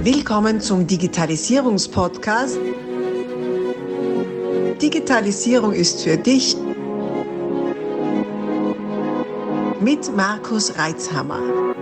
Willkommen zum Digitalisierungspodcast. Digitalisierung ist für dich mit Markus Reitzhammer.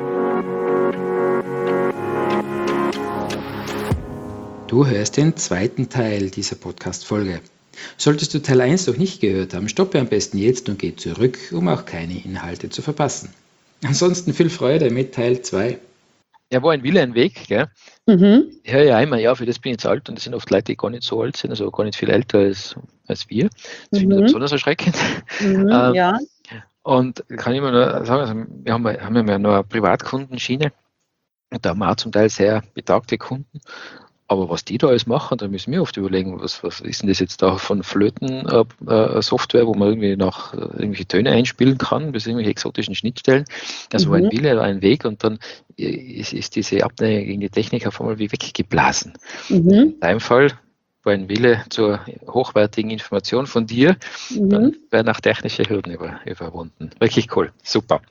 Du hörst den zweiten Teil dieser Podcast-Folge. Solltest du Teil 1 noch nicht gehört haben, stoppe am besten jetzt und geh zurück, um auch keine Inhalte zu verpassen. Ansonsten viel Freude mit Teil 2. Ja, war ein Wille, ein Weg, gell? Mhm. Ich höre ja immer, ja, für das bin ich jetzt alt und das sind oft Leute, die gar nicht so alt sind, also gar nicht viel älter als wir. Das finde ich besonders erschreckend. Ja. Und kann ich immer nur sagen, also wir haben ja noch eine Privatkundenschiene und da haben wir auch zum Teil sehr betagte Kunden. Aber was die da alles machen, da müssen wir oft überlegen, was ist denn das jetzt da von Flöten-Software, wo man irgendwie nach irgendwelche Töne einspielen kann, bis irgendwelche exotischen Schnittstellen. Das war ein Wille, ein Weg und dann ist diese Abneigung gegen die Technik auf einmal wie weggeblasen. In deinem Fall war ein Wille zur hochwertigen Information von dir, dann werden auch technische Hürden überwunden. Wirklich cool, super.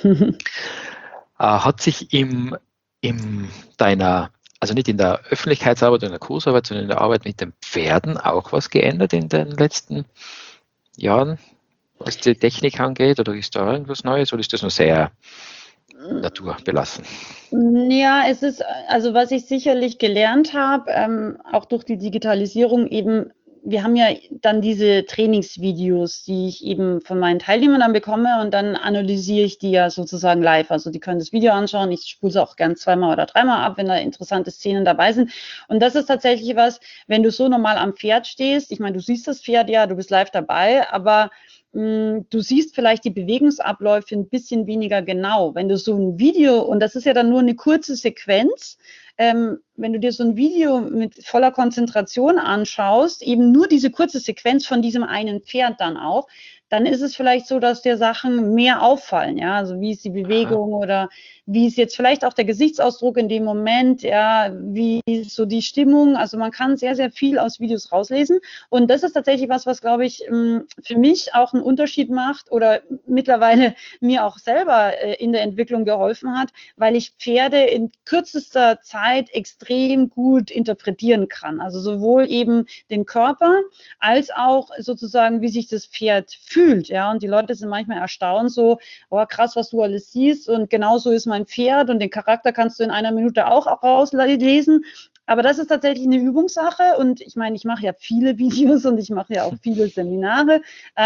Hat sich in deiner, also nicht in der Öffentlichkeitsarbeit oder in der Kursarbeit, sondern in der Arbeit mit den Pferden auch was geändert in den letzten Jahren, was die Technik angeht? Oder ist da irgendwas Neues oder ist das noch sehr naturbelassen? Ja, es ist, also was ich sicherlich gelernt habe, auch durch die Digitalisierung eben, wir haben ja dann diese Trainingsvideos, die ich eben von meinen Teilnehmern dann bekomme und dann analysiere ich die ja sozusagen live. Also die können das Video anschauen, ich spule es auch gern 2-mal oder 3-mal ab, wenn da interessante Szenen dabei sind. Und das ist tatsächlich was, wenn du so normal am Pferd stehst, ich meine, du siehst das Pferd ja, du bist live dabei, aber du siehst vielleicht die Bewegungsabläufe ein bisschen weniger genau. Wenn du so ein Video, und das ist ja dann nur eine kurze Sequenz, wenn du dir so ein Video mit voller Konzentration anschaust, eben nur diese kurze Sequenz von diesem einen Pferd dann auch, dann ist es vielleicht so, dass dir Sachen mehr auffallen, ja, also wie ist die Bewegung oder wie ist jetzt vielleicht auch der Gesichtsausdruck in dem Moment, ja, wie ist so die Stimmung, also man kann sehr, sehr viel aus Videos rauslesen und das ist tatsächlich was glaube ich für mich auch einen Unterschied macht oder mittlerweile mir auch selber in der Entwicklung geholfen hat, weil ich Pferde in kürzester Zeit extrem gut interpretieren kann, also sowohl eben den Körper als auch sozusagen, wie sich das Pferd fühlt, ja, und die Leute sind manchmal erstaunt so, oh krass, was du alles siehst und genauso ist mein Pferd und den Charakter kannst du in einer Minute auch rauslesen, aber das ist tatsächlich eine Übungssache und ich meine, ich mache ja viele Videos und ich mache ja auch viele Seminare,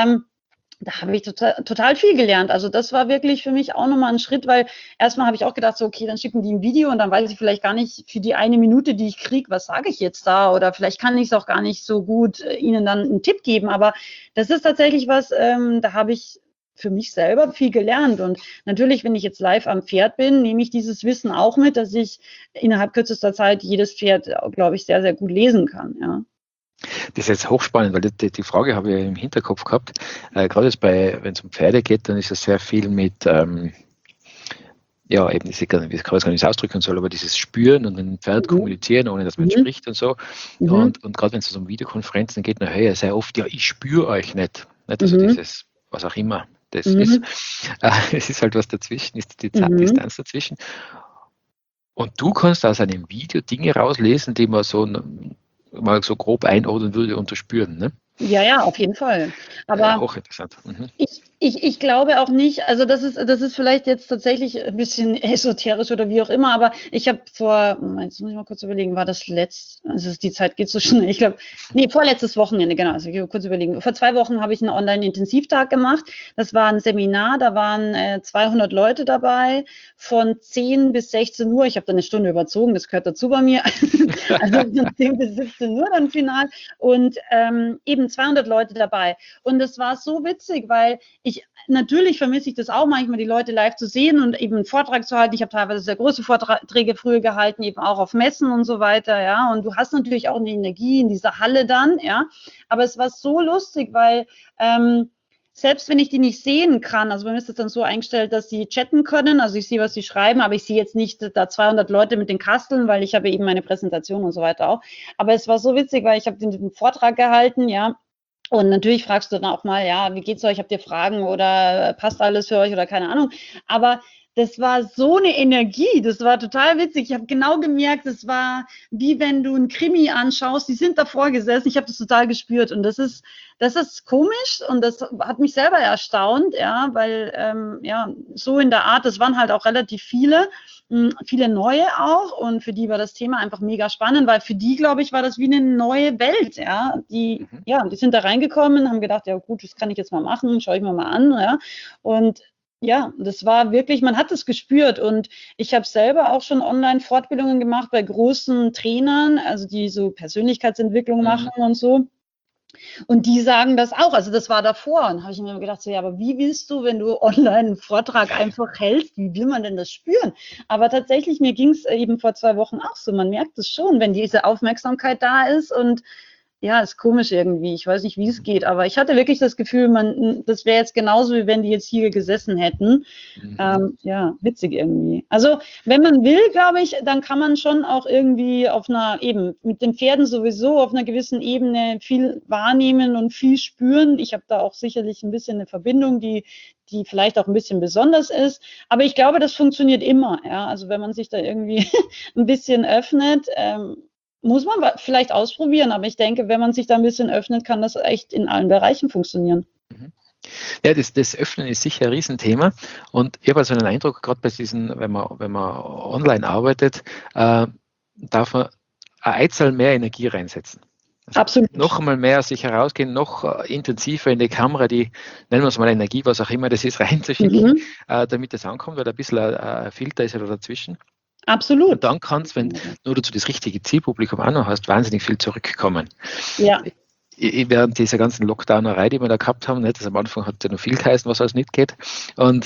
da habe ich total viel gelernt. Also das war wirklich für mich auch nochmal ein Schritt, weil erstmal habe ich auch gedacht, so okay, dann schicken die ein Video und dann weiß ich vielleicht gar nicht für die eine Minute, die ich kriege, was sage ich jetzt da oder vielleicht kann ich es auch gar nicht so gut ihnen dann einen Tipp geben. Aber das ist tatsächlich was, da habe ich für mich selber viel gelernt. Und natürlich, wenn ich jetzt live am Pferd bin, nehme ich dieses Wissen auch mit, dass ich innerhalb kürzester Zeit jedes Pferd, glaube ich, sehr, sehr gut lesen kann, ja. Das ist jetzt hochspannend, weil die Frage habe ich im Hinterkopf gehabt. Gerade jetzt wenn es um Pferde geht, dann ist es sehr viel mit, eben ich kann es gar nicht ausdrücken soll, aber dieses Spüren und mit dem Pferd kommunizieren, ohne dass man spricht und so. Und gerade wenn es um Videokonferenzen geht, dann höre ich sehr oft, ja, ich spüre euch nicht. Also dieses, was auch immer das ist. Es ist halt was dazwischen, ist die Distanz dazwischen. Und du kannst aus einem Video Dinge rauslesen, die man so mal so grob einordnen würde unter Spüren, ne? Ja, auf jeden Fall. Aber hochinteressant. ich glaube auch nicht, also das ist vielleicht jetzt tatsächlich ein bisschen esoterisch oder wie auch immer, aber ich habe jetzt muss ich mal kurz überlegen, war das also die Zeit geht so schnell, ich glaube, vorletztes Wochenende, genau, also ich will kurz überlegen, vor 2 Wochen habe ich einen Online-Intensivtag gemacht, das war ein Seminar, da waren 200 Leute dabei, von 10 bis 16 Uhr, ich habe da eine Stunde überzogen, das gehört dazu bei mir, also von 10 bis 17 Uhr dann final und eben 200 Leute dabei und das war so witzig, weil natürlich vermisse ich das auch manchmal, die Leute live zu sehen und eben einen Vortrag zu halten. Ich habe teilweise sehr große Vorträge früher gehalten, eben auch auf Messen und so weiter, ja. Und du hast natürlich auch eine Energie in dieser Halle dann, ja. Aber es war so lustig, weil selbst wenn ich die nicht sehen kann, also bei mir ist das dann so eingestellt, dass sie chatten können, also ich sehe, was sie schreiben, aber ich sehe jetzt nicht da 200 Leute mit den Kasteln, weil ich habe eben meine Präsentation und so weiter auch. Aber es war so witzig, weil ich habe den Vortrag gehalten, ja. Und natürlich fragst du dann auch mal, ja, wie geht's euch? Habt ihr Fragen oder passt alles für euch oder keine Ahnung. Aber das war so eine Energie, das war total witzig. Ich habe genau gemerkt, das war wie wenn du einen Krimi anschaust, die sind davor gesessen, ich habe das total gespürt und das ist komisch und das hat mich selber erstaunt, ja, weil so in der Art, das waren halt auch relativ viele neue auch und für die war das Thema einfach mega spannend, weil für die, glaube ich, war das wie eine neue Welt, ja, die sind da reingekommen, haben gedacht, ja gut, das kann ich jetzt mal machen, schaue ich mir mal an, ja, und ja, das war wirklich, man hat es gespürt und ich habe selber auch schon Online-Fortbildungen gemacht bei großen Trainern, also die so Persönlichkeitsentwicklung machen und so. Und die sagen das auch, also das war davor. Und habe ich mir gedacht, so, ja, aber wie willst du, wenn du online einen Vortrag einfach hältst, wie will man denn das spüren? Aber tatsächlich, mir ging es eben vor 2 Wochen auch so, man merkt es schon, wenn diese Aufmerksamkeit da ist und ja, ist komisch irgendwie. Ich weiß nicht, wie es geht, aber ich hatte wirklich das Gefühl, das wäre jetzt genauso, wie wenn die jetzt hier gesessen hätten. Ja, witzig irgendwie. Also, wenn man will, glaube ich, dann kann man schon auch irgendwie eben mit den Pferden sowieso auf einer gewissen Ebene viel wahrnehmen und viel spüren. Ich habe da auch sicherlich ein bisschen eine Verbindung, die vielleicht auch ein bisschen besonders ist. Aber ich glaube, das funktioniert immer. Ja? Also, wenn man sich da irgendwie ein bisschen öffnet, muss man vielleicht ausprobieren, aber ich denke, wenn man sich da ein bisschen öffnet, kann das echt in allen Bereichen funktionieren. Ja, das Öffnen ist sicher ein Riesenthema und ich habe also einen Eindruck, gerade bei diesen, wenn man online arbeitet, darf man eine Einzahl mehr Energie reinsetzen. Also absolut. Noch einmal mehr sich herausgehen, noch intensiver in die Kamera, die, nennen wir es mal Energie, was auch immer das ist, reinzuschicken, damit das ankommt, weil ein bisschen ein Filter ist ja da dazwischen. Absolut. Und dann kannst, wenn nur du das richtige Zielpublikum auch noch hast, wahnsinnig viel zurückkommen. Ja. Während dieser ganzen Lockdownerei, die wir da gehabt haben, nicht, das am Anfang hat ja noch viel geheißen, was alles nicht geht. Und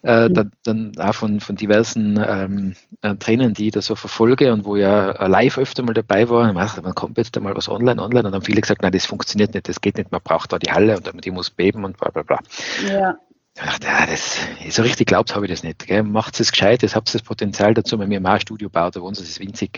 dann auch von diversen Trainern, die ich da so verfolge und wo ja live öfter mal dabei war, man kommt jetzt einmal was online und dann haben viele gesagt, nein, das funktioniert nicht, das geht nicht, man braucht da die Halle und die muss beben und bla bla bla. Ja. Ich dachte, so richtig glaubt habe ich das nicht. Macht es gescheit, jetzt habt ihr das Potenzial dazu, wenn wir haben auch ein Studio baut, da wohnen sie, das ist winzig.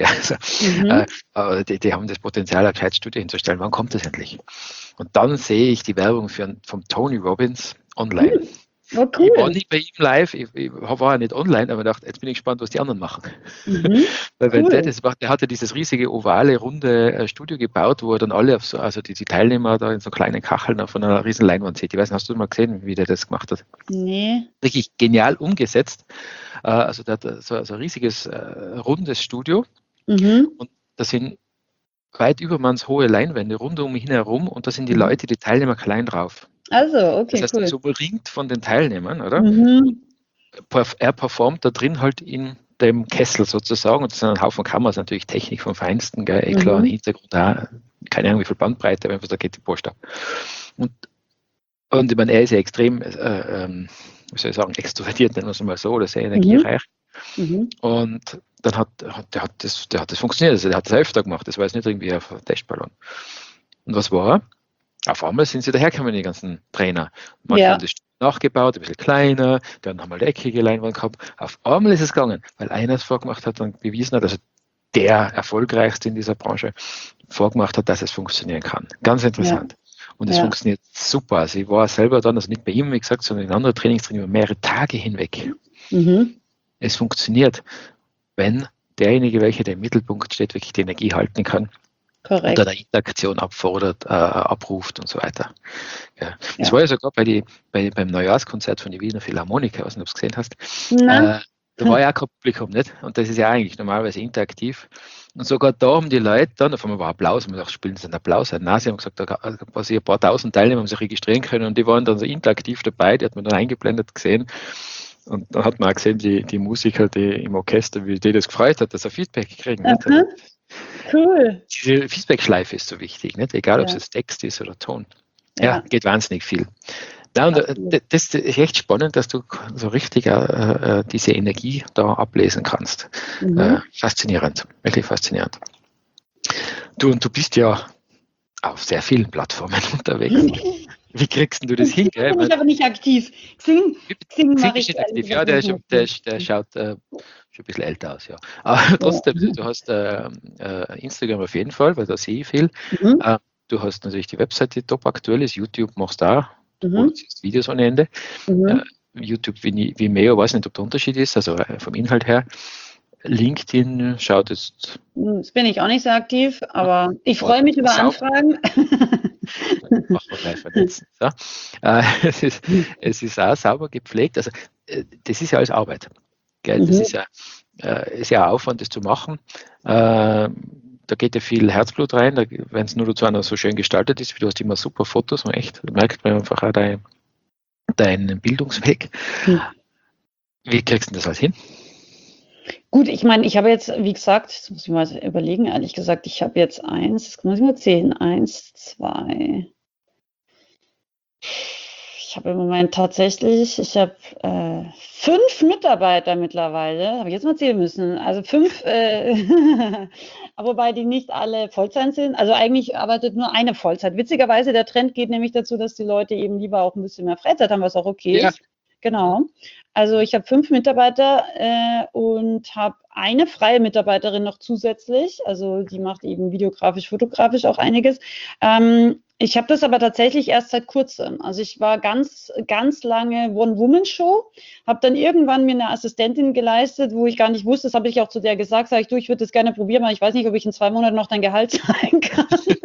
Also, die haben das Potenzial, ein gescheites Studio hinzustellen. Wann kommt das endlich? Und dann sehe ich die Werbung vom Tony Robbins online. Oh, cool. Ich war nicht bei ihm live, ich war ja nicht online, aber dachte, jetzt bin ich gespannt, was die anderen machen. Weil wenn der das macht, der hatte dieses riesige, ovale, runde Studio gebaut, wo er dann alle, also die Teilnehmer da in so kleinen Kacheln auf einer riesen Leinwand sieht. Ich weiß nicht, hast du mal gesehen, wie der das gemacht hat? Nee. Wirklich genial umgesetzt. Also der hat so ein riesiges, rundes Studio und da sind weit übermannshohe Leinwände rund um ihn herum und da sind die Leute, die Teilnehmer klein drauf. Also, okay, das heißt, cool. so umringt von den Teilnehmern, oder? Er performt da drin halt in dem Kessel sozusagen und das sind ein Haufen Kameras, natürlich Technik vom Feinsten, gell, klar, ein Hintergrund da, keine Ahnung wie viel Bandbreite, aber da geht die Post ab. Und ich meine, er ist ja extrem, wie soll ich sagen, extrovertiert, nennen wir es mal so, oder sehr energiereich. Und dann der hat das funktioniert, also der hat das öfter gemacht, das war jetzt nicht irgendwie auf Testballon. Und was war? Auf einmal sind sie dahergekommen, die ganzen Trainer. Manche haben das nachgebaut, ein bisschen kleiner, dann haben wir eine eckige Leinwand gehabt. Auf einmal ist es gegangen, weil einer es vorgemacht hat und bewiesen hat, also der erfolgreichste in dieser Branche vorgemacht hat, dass es funktionieren kann. Ganz interessant. Und es funktioniert super. Also ich war selber dann, also nicht bei ihm, wie gesagt, sondern in anderen Trainingstrainings über mehrere Tage hinweg. Es funktioniert, wenn derjenige, welcher der im Mittelpunkt steht, wirklich die Energie halten kann. Korrekt. Und eine Interaktion abfordert, abruft und so weiter. Ja. Das war ja sogar beim Neujahrskonzert von der Wiener Philharmoniker, was du es gesehen hast. Da war ja auch kein Publikum, nicht? Und das ist ja eigentlich normalerweise interaktiv. Und sogar da haben die Leute dann, auf einmal war Applaus, und man dachte, spielen sie einen Applaus? Nein, sie haben gesagt, da quasi ein paar tausend Teilnehmer haben sich registrieren können und die waren dann so interaktiv dabei, die hat man dann eingeblendet gesehen. Und dann hat man auch gesehen, die Musiker, die im Orchester, wie die das gefreut hat, dass sie Feedback kriegen. Cool. Diese Feedback-Schleife ist so wichtig, nicht? Egal ob es jetzt Text ist oder Ton. Ja, geht wahnsinnig viel. Ja, und das ist echt spannend, dass du so richtig diese Energie da ablesen kannst. Faszinierend, wirklich faszinierend. Du bist ja auf sehr vielen Plattformen unterwegs. Wie kriegst du das hin? Bin ich aber nicht aktiv. Xing mache ich nicht aktiv. Ja, der schaut schon ein bisschen älter aus, ja. Aber trotzdem, du hast Instagram auf jeden Fall, weil da sehe ich viel. Du hast natürlich die Webseite, die top aktuell ist. YouTube machst du auch. Du produzierst Videos ohne Ende. YouTube, Vimeo, weiß nicht, ob der Unterschied ist, also vom Inhalt her. LinkedIn schaut jetzt. Jetzt bin ich auch nicht so aktiv, aber ich freue mich über Anfragen. Machen wir gleich vernetzen. So. Es ist auch sauber gepflegt. Also, das ist ja alles Arbeit. Gell? Das ist ja Aufwand, das zu machen. Da geht ja viel Herzblut rein, wenn es nur dazu einer so schön gestaltet ist, wie du hast immer super Fotos und echt, da merkt man einfach auch deinen Bildungsweg. Wie kriegst du das alles hin? Gut, ich meine, ich habe jetzt, wie gesagt, jetzt muss ich mal überlegen, ehrlich gesagt, ich habe jetzt das muss ich mal zählen, 1, 2. Ich habe im Moment tatsächlich, ich habe 5 Mitarbeiter mittlerweile, habe ich jetzt mal zählen müssen. Also 5, wobei die nicht alle Vollzeit sind. Also eigentlich arbeitet nur eine Vollzeit. Witzigerweise, der Trend geht nämlich dazu, dass die Leute eben lieber auch ein bisschen mehr Freizeit haben, was auch okay ist. Genau. Also ich habe 5 Mitarbeiter und habe eine freie Mitarbeiterin noch zusätzlich. Also die macht eben videografisch, fotografisch auch einiges. Ich habe das aber tatsächlich erst seit kurzem. Also ich war ganz, ganz lange One-Woman-Show, habe dann irgendwann mir eine Assistentin geleistet, wo ich gar nicht wusste, das habe ich auch zu der gesagt, sage ich, du, ich würde das gerne probieren, aber ich weiß nicht, ob ich in 2 Monaten noch dein Gehalt zahlen kann.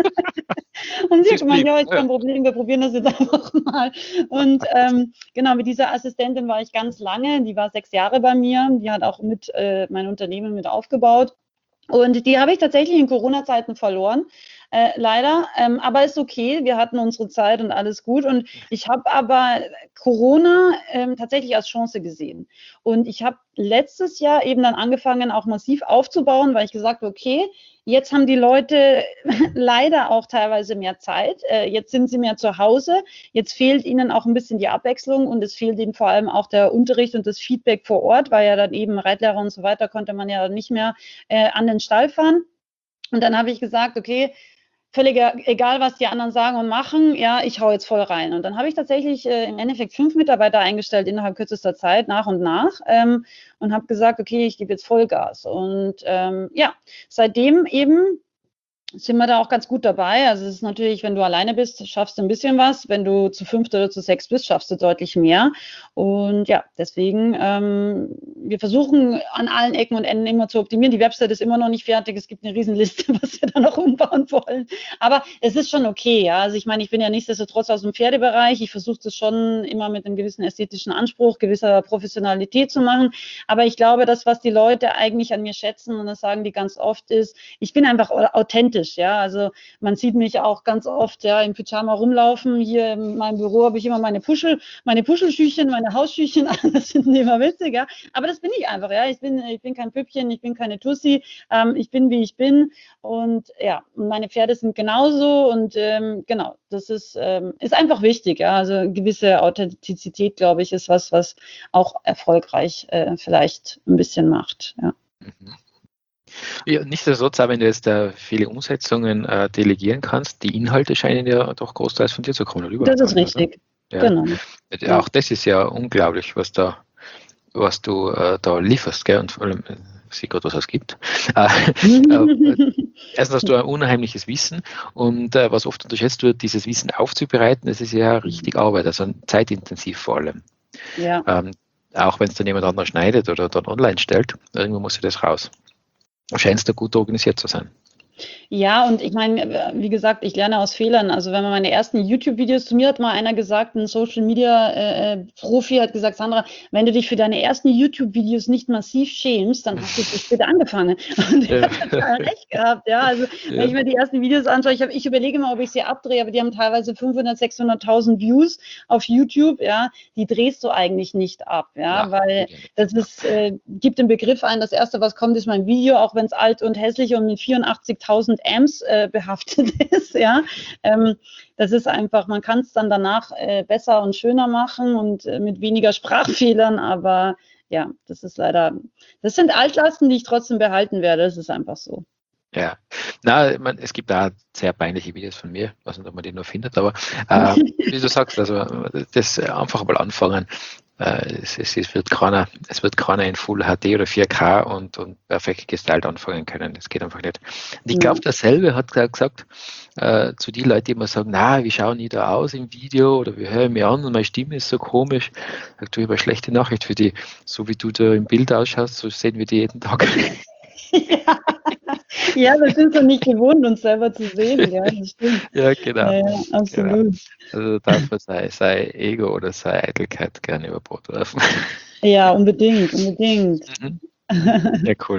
Und sie hat gemeint, ja, ist kein Problem, wir probieren das jetzt einfach mal. Und genau, mit dieser Assistentin war ich ganz lange, die war 6 Jahre bei mir, die hat auch mit mein Unternehmen mit aufgebaut. Und die habe ich tatsächlich in Corona-Zeiten verloren, leider. Aber ist okay, wir hatten unsere Zeit und alles gut. Und ich habe aber Corona tatsächlich als Chance gesehen. Und ich habe letztes Jahr eben dann angefangen, auch massiv aufzubauen, weil ich gesagt habe, okay, jetzt haben die Leute leider auch teilweise mehr Zeit. Jetzt sind sie mehr zu Hause. Jetzt fehlt ihnen auch ein bisschen die Abwechslung und es fehlt ihnen vor allem auch der Unterricht und das Feedback vor Ort, weil ja dann eben Reitlehrer und so weiter konnte man ja nicht mehr an den Stall fahren. Und dann habe ich gesagt, okay, völlig egal, was die anderen sagen und machen, ja, ich hau jetzt voll rein. Und dann habe ich tatsächlich im Endeffekt 5 Mitarbeiter eingestellt innerhalb kürzester Zeit, nach und nach, und habe gesagt, okay, ich gebe jetzt Vollgas. Und ja, seitdem eben sind wir da auch ganz gut dabei. Also es ist natürlich, wenn du alleine bist, schaffst du ein bisschen was. Wenn du zu 5 oder zu 6 bist, schaffst du deutlich mehr. Und ja, deswegen, wir versuchen an allen Ecken und Enden immer zu optimieren. Die Website ist immer noch nicht fertig. Es gibt eine Riesenliste, was wir da noch umbauen wollen. Aber es ist schon okay, ja. Also ich meine, ich bin ja nichtsdestotrotz aus dem Pferdebereich. Ich versuche das schon immer mit einem gewissen ästhetischen Anspruch, gewisser Professionalität zu machen. Aber ich glaube, das, was die Leute eigentlich an mir schätzen, und das sagen die ganz oft, ist, ich bin einfach authentisch. Ja, also man sieht mich auch ganz oft ja im Pyjama rumlaufen. Hier in meinem Büro habe ich immer meine Puschelschüchchen, meine Hausschüchchen an. Das finden die immer witzig, ja. Aber das bin ich einfach, ja. Ich bin kein Püppchen, ich bin keine Tussi. Ich bin, wie ich bin. Und ja, meine Pferde sind genauso. Und genau, das ist einfach wichtig, ja. Also gewisse Authentizität, glaube ich, ist was auch erfolgreich vielleicht ein bisschen macht, ja. Ja, nichtsdestotrotz, auch wenn du jetzt viele Umsetzungen delegieren kannst, die Inhalte scheinen ja doch großteils von dir zu kommen. Oder das ist richtig, ja. Genau. Auch das ist ja unglaublich, was du da lieferst, gell? Und vor allem, sieh Gott, was es gibt. Erstens hast du ein unheimliches Wissen und was oft unterschätzt wird, dieses Wissen aufzubereiten, das ist ja richtig Arbeit, also zeitintensiv vor allem. Ja. Auch wenn es dann jemand anderes schneidet oder dann online stellt, irgendwo muss das raus. Scheinst du gut organisiert zu sein. Ja, und ich meine, wie gesagt, ich lerne aus Fehlern. Also wenn man meine ersten YouTube-Videos, zu mir hat mal einer gesagt, ein Social-Media-Profi hat gesagt, Sandra, wenn du dich für deine ersten YouTube-Videos nicht massiv schämst, dann hast du zu spät angefangen. Und ich habe total recht gehabt, ja. Also wenn ich mir die ersten Videos anschaue, ich überlege mal, ob ich sie abdrehe, aber die haben teilweise 500.000, 600.000 Views auf YouTube, ja. Die drehst du eigentlich nicht ab, ja, weil das gibt den Begriff ein, das erste, was kommt, ist mein Video, auch wenn es alt und hässlich und mit 84.000 Amps behaftet ist, ja. Das ist einfach, man kann es dann danach besser und schöner machen und mit weniger Sprachfehlern, aber ja, das ist leider, das sind Altlasten, die ich trotzdem behalten werde, das ist einfach so. Ja, es gibt da sehr peinliche Videos von mir, ich weiß nicht, ob man die noch findet, aber wie du sagst, also das einfach mal anfangen. Es wird keiner in Full HD oder 4K und perfekt gestylt anfangen können. Das geht einfach nicht. Und ich glaube, dasselbe hat er gesagt zu den Leuten, die immer sagen, na, wie schauen die da aus im Video oder wie höre ich mich an und meine Stimme ist so komisch. Sagt du, ich habe eine schlechte Nachricht für die. So wie du da im Bild ausschaust, so sehen wir die jeden Tag. Ja, wir sind so nicht gewohnt, uns selber zu sehen. Ja, das stimmt. Ja, genau. Ja, absolut. Genau. Also darf man sein Ego oder seine Eitelkeit gerne über Bord werfen. Ja, unbedingt. Ja, cool.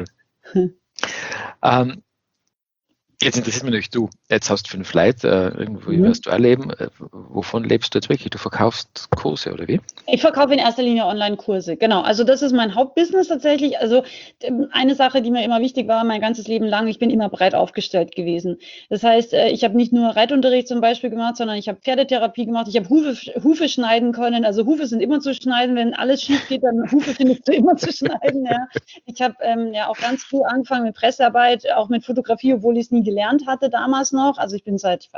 Jetzt interessiert mich natürlich du. Jetzt hast du 5 Leute, irgendwo wirst du auch leben. Wovon lebst du jetzt wirklich? Du verkaufst Kurse oder wie? Ich verkaufe in erster Linie Online-Kurse, genau. Also das ist mein Hauptbusiness tatsächlich. Also eine Sache, die mir immer wichtig war, mein ganzes Leben lang, ich bin immer breit aufgestellt gewesen. Das heißt, ich habe nicht nur Reitunterricht zum Beispiel gemacht, sondern ich habe Pferdetherapie gemacht, ich habe Hufe schneiden können. Also Hufe sind immer zu schneiden, wenn alles schief geht, dann Hufe findest du immer zu schneiden. Ja. Ich habe auch ganz früh angefangen mit Pressearbeit, auch mit Fotografie, obwohl ich es nie gelernt hatte damals noch. Also ich bin seit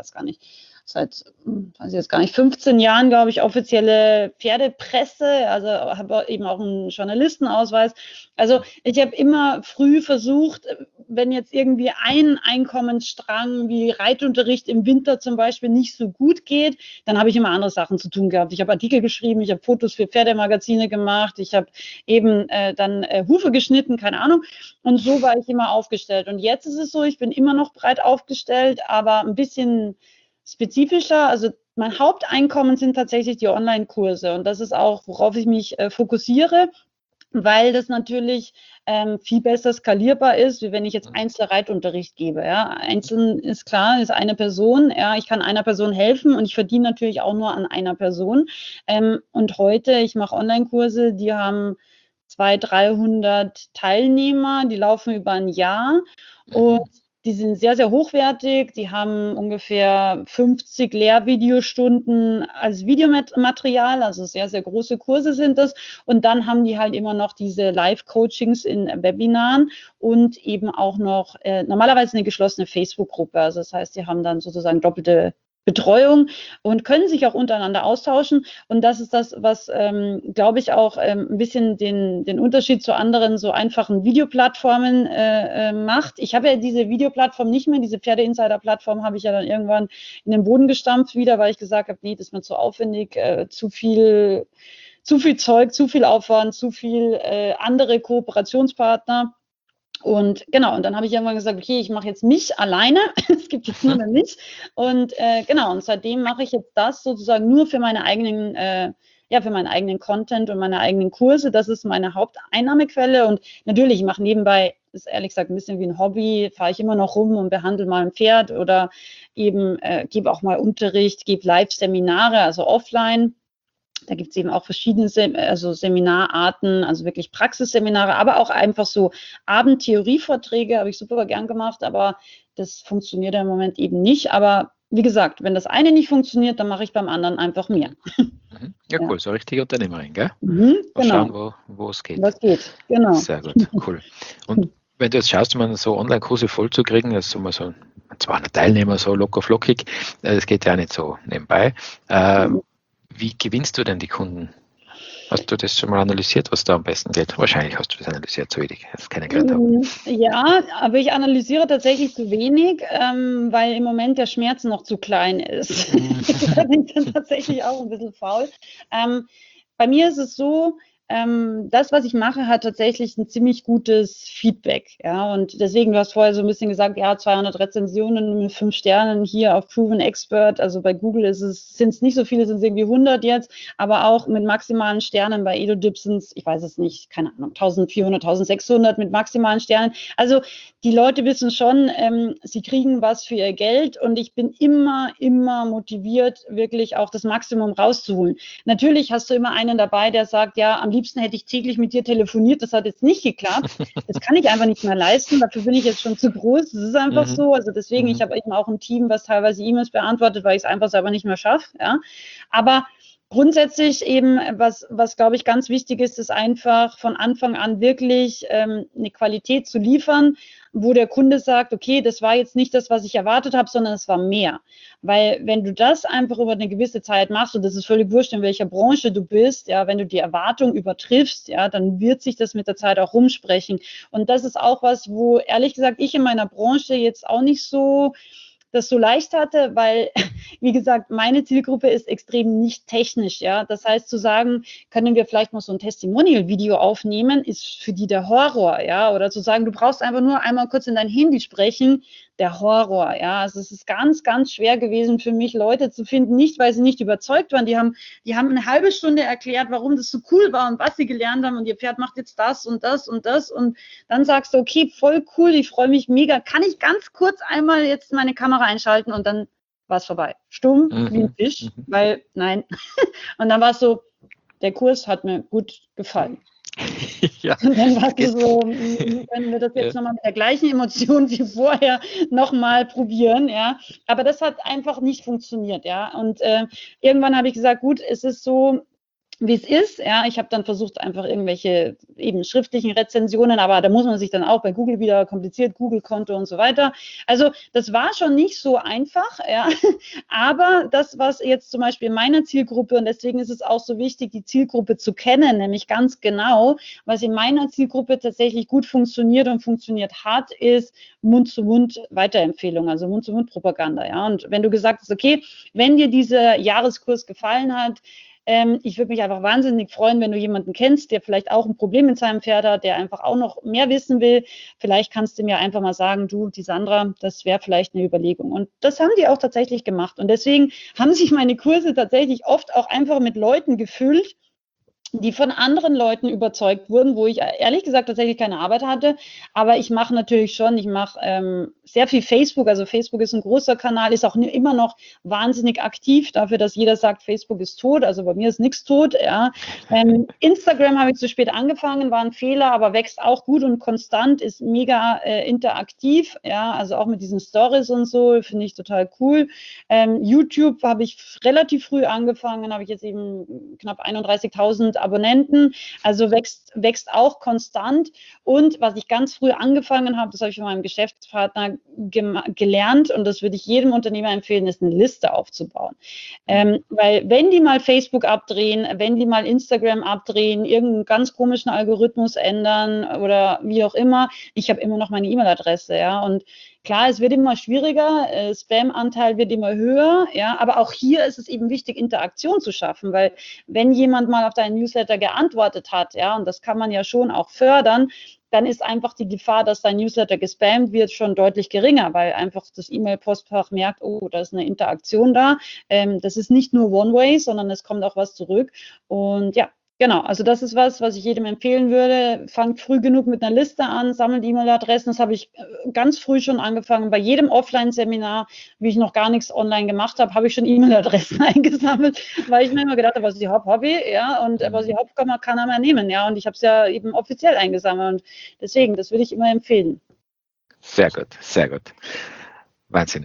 15 Jahren, glaube ich, offizielle Pferdepresse, also habe eben auch einen Journalistenausweis. Also ich habe immer früh versucht, wenn jetzt irgendwie ein Einkommensstrang wie Reitunterricht im Winter zum Beispiel nicht so gut geht, dann habe ich immer andere Sachen zu tun gehabt. Ich habe Artikel geschrieben, ich habe Fotos für Pferdemagazine gemacht, ich habe eben dann Hufe geschnitten, keine Ahnung. Und so war ich immer aufgestellt. Und jetzt ist es so, ich bin immer noch breit aufgestellt, aber ein bisschen spezifischer. Also mein Haupteinkommen sind tatsächlich die Online-Kurse. Und das ist auch, worauf ich mich fokussiere, weil das natürlich viel besser skalierbar ist, wie wenn ich jetzt Einzelreitunterricht gebe. Ja. Einzeln ist klar, ist eine Person. Ja, ich kann einer Person helfen und ich verdiene natürlich auch nur an einer Person. Und heute, ich mache Online-Kurse, die haben 200, 300 Teilnehmer, die laufen über ein Jahr und die sind sehr, sehr hochwertig. Die haben ungefähr 50 Lehrvideostunden als Videomaterial, also sehr, sehr große Kurse sind das. Und dann haben die halt immer noch diese Live-Coachings in Webinaren und eben auch noch normalerweise eine geschlossene Facebook-Gruppe. Also das heißt, die haben dann sozusagen doppelte Betreuung und können sich auch untereinander austauschen. Und das ist das, was, glaube ich, auch ein bisschen den Unterschied zu anderen so einfachen Videoplattformen macht. Ich habe ja diese Videoplattform nicht mehr, diese Pferde-Insider-Plattform habe ich ja dann irgendwann in den Boden gestampft wieder, weil ich gesagt habe, nee, das ist mir zu aufwendig, zu viel Zeug, zu viel Aufwand, zu viel andere Kooperationspartner. Und genau, und dann habe ich irgendwann gesagt, okay, ich mache jetzt mich alleine, es gibt jetzt nur mehr mich und genau, und seitdem mache ich jetzt das sozusagen nur für meine eigenen, für meinen eigenen Content und meine eigenen Kurse, das ist meine Haupteinnahmequelle und natürlich, ich mache nebenbei, ist ehrlich gesagt ein bisschen wie ein Hobby, fahre ich immer noch rum und behandle mal ein Pferd oder eben gebe auch mal Unterricht, gebe Live-Seminare, also offline. Da gibt es eben auch verschiedene Seminararten, also wirklich Praxisseminare, aber auch einfach so Abendtheorievorträge, habe ich super gern gemacht, aber das funktioniert im Moment eben nicht. Aber wie gesagt, wenn das eine nicht funktioniert, dann mache ich beim anderen einfach mehr. Ja, cool, so richtig Unternehmerin, gell? Genau. Schauen, wo es geht. Was geht, genau. Sehr gut, cool. Und wenn du jetzt schaust, so Online-Kurse voll zu kriegen, das ist immer so 200 Teilnehmer, so locker flockig, das geht ja nicht so nebenbei. Wie gewinnst du denn die Kunden? Hast du das schon mal analysiert, was da am besten geht? Wahrscheinlich hast du das analysiert, so wenig. Das ist keine Gründe. Ja, aber ich analysiere tatsächlich zu wenig, weil im Moment der Schmerz noch zu klein ist. Da bin ich dann tatsächlich auch ein bisschen faul. Bei mir ist es so, das, was ich mache, hat tatsächlich ein ziemlich gutes Feedback. Ja, und deswegen, du hast vorher so ein bisschen gesagt, ja, 200 Rezensionen mit 5 Sternen hier auf Proven Expert. Also bei Google sind es nicht so viele, sind es irgendwie 100 jetzt, aber auch mit maximalen Sternen bei EduDip sind es, ich weiß es nicht, keine Ahnung, 1400, 1600 mit maximalen Sternen. Also die Leute wissen schon, sie kriegen was für ihr Geld und ich bin immer motiviert, wirklich auch das Maximum rauszuholen. Natürlich hast du immer einen dabei, der sagt, ja, am liebsten hätte ich täglich mit dir telefoniert, das hat jetzt nicht geklappt. Das kann ich einfach nicht mehr leisten, dafür bin ich jetzt schon zu groß, das ist einfach so. Also deswegen, ich habe eben auch ein Team, was teilweise E-Mails beantwortet, weil ich es einfach selber nicht mehr schaffe. Ja. Aber grundsätzlich eben, was glaube ich ganz wichtig ist einfach von Anfang an wirklich eine Qualität zu liefern, wo der Kunde sagt, okay, das war jetzt nicht das, was ich erwartet habe, sondern es war mehr. Weil wenn du das einfach über eine gewisse Zeit machst, und das ist völlig wurscht, in welcher Branche du bist, ja, wenn du die Erwartung übertriffst, ja, dann wird sich das mit der Zeit auch rumsprechen. Und das ist auch was, wo ehrlich gesagt ich in meiner Branche jetzt auch nicht so das so leicht hatte, weil, wie gesagt, meine Zielgruppe ist extrem nicht technisch, ja. Das heißt, zu sagen, können wir vielleicht noch so ein Testimonial-Video aufnehmen, ist für die der Horror, ja. Oder zu sagen, du brauchst einfach nur einmal kurz in dein Handy sprechen, der Horror, ja. Also es ist ganz, ganz schwer gewesen für mich, Leute zu finden, nicht, weil sie nicht überzeugt waren. Die haben eine halbe Stunde erklärt, warum das so cool war und was sie gelernt haben und ihr Pferd macht jetzt das und das und das und dann sagst du, okay, voll cool, ich freue mich mega. Kann ich ganz kurz einmal jetzt meine Kamera einschalten und dann war es vorbei. Stumm wie ein Fisch, weil nein. Und dann war es so, der Kurs hat mir gut gefallen. Ja. Und dann warst du so, können wir das jetzt nochmal mit der gleichen Emotion wie vorher nochmal probieren, ja. Aber das hat einfach nicht funktioniert, ja. Und irgendwann habe ich gesagt, gut, es ist so, wie es ist, ja, ich habe dann versucht, einfach irgendwelche eben schriftlichen Rezensionen, aber da muss man sich dann auch bei Google wieder kompliziert, Google-Konto und so weiter. Also das war schon nicht so einfach, ja, aber das, was jetzt zum Beispiel in meiner Zielgruppe, und deswegen ist es auch so wichtig, die Zielgruppe zu kennen, nämlich ganz genau, was in meiner Zielgruppe tatsächlich gut funktioniert und funktioniert hat, ist Mund-zu-Mund-Weiterempfehlung, also Mund-zu-Mund-Propaganda, ja. Und wenn du gesagt hast, okay, wenn dir dieser Jahreskurs gefallen hat, ich würde mich einfach wahnsinnig freuen, wenn du jemanden kennst, der vielleicht auch ein Problem mit seinem Pferd hat, der einfach auch noch mehr wissen will. Vielleicht kannst du mir einfach mal sagen, du, die Sandra, das wäre vielleicht eine Überlegung. Und das haben die auch tatsächlich gemacht. Und deswegen haben sich meine Kurse tatsächlich oft auch einfach mit Leuten gefüllt, die von anderen Leuten überzeugt wurden, wo ich ehrlich gesagt tatsächlich keine Arbeit hatte. Aber ich mache natürlich schon, ich mache sehr viel Facebook. Also Facebook ist ein großer Kanal, ist auch immer noch wahnsinnig aktiv dafür, dass jeder sagt, Facebook ist tot. Also bei mir ist nichts tot. Ja. Instagram habe ich zu spät angefangen, war ein Fehler, aber wächst auch gut und konstant, ist mega interaktiv. Ja. Also auch mit diesen Stories und so, finde ich total cool. YouTube habe ich relativ früh angefangen, habe ich jetzt eben knapp 31.000 Abonnenten, also wächst auch konstant. Und was ich ganz früh angefangen habe, das habe ich von meinem Geschäftspartner gelernt und das würde ich jedem Unternehmer empfehlen, ist eine Liste aufzubauen. Weil wenn die mal Facebook abdrehen, wenn die mal Instagram abdrehen, irgendeinen ganz komischen Algorithmus ändern oder wie auch immer, ich habe immer noch meine E-Mail-Adresse, ja, und klar, es wird immer schwieriger, Spam-Anteil wird immer höher, ja, aber auch hier ist es eben wichtig, Interaktion zu schaffen, weil wenn jemand mal auf deinen Newsletter geantwortet hat, ja, und das kann man ja schon auch fördern, dann ist einfach die Gefahr, dass dein Newsletter gespammt wird, schon deutlich geringer, weil einfach das E-Mail-Postfach merkt, oh, da ist eine Interaktion da. Das ist nicht nur One-Way, sondern es kommt auch was zurück. Und ja, genau, also das ist was ich jedem empfehlen würde. Fangt früh genug mit einer Liste an, sammelt E-Mail-Adressen. Das habe ich ganz früh schon angefangen. Bei jedem Offline-Seminar, wie ich noch gar nichts online gemacht habe, habe ich schon E-Mail-Adressen eingesammelt, weil ich mir immer gedacht habe, was ich habe ich, ja, und was ich habe, kann er mehr nehmen, ja. Und ich habe es ja eben offiziell eingesammelt. Und deswegen, das würde ich immer empfehlen. Sehr gut, sehr gut. Wahnsinn.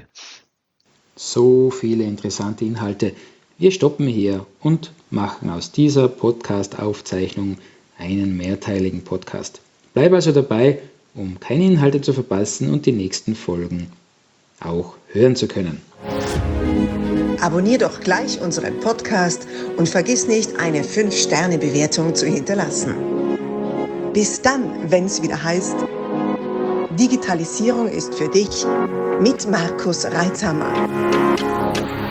So viele interessante Inhalte. Wir stoppen hier und machen aus dieser Podcast-Aufzeichnung einen mehrteiligen Podcast. Bleib also dabei, um keine Inhalte zu verpassen und die nächsten Folgen auch hören zu können. Abonnier doch gleich unseren Podcast und vergiss nicht, eine 5-Sterne-Bewertung zu hinterlassen. Bis dann, wenn es wieder heißt, Digitalisierung ist für dich mit Markus Reitzhammer.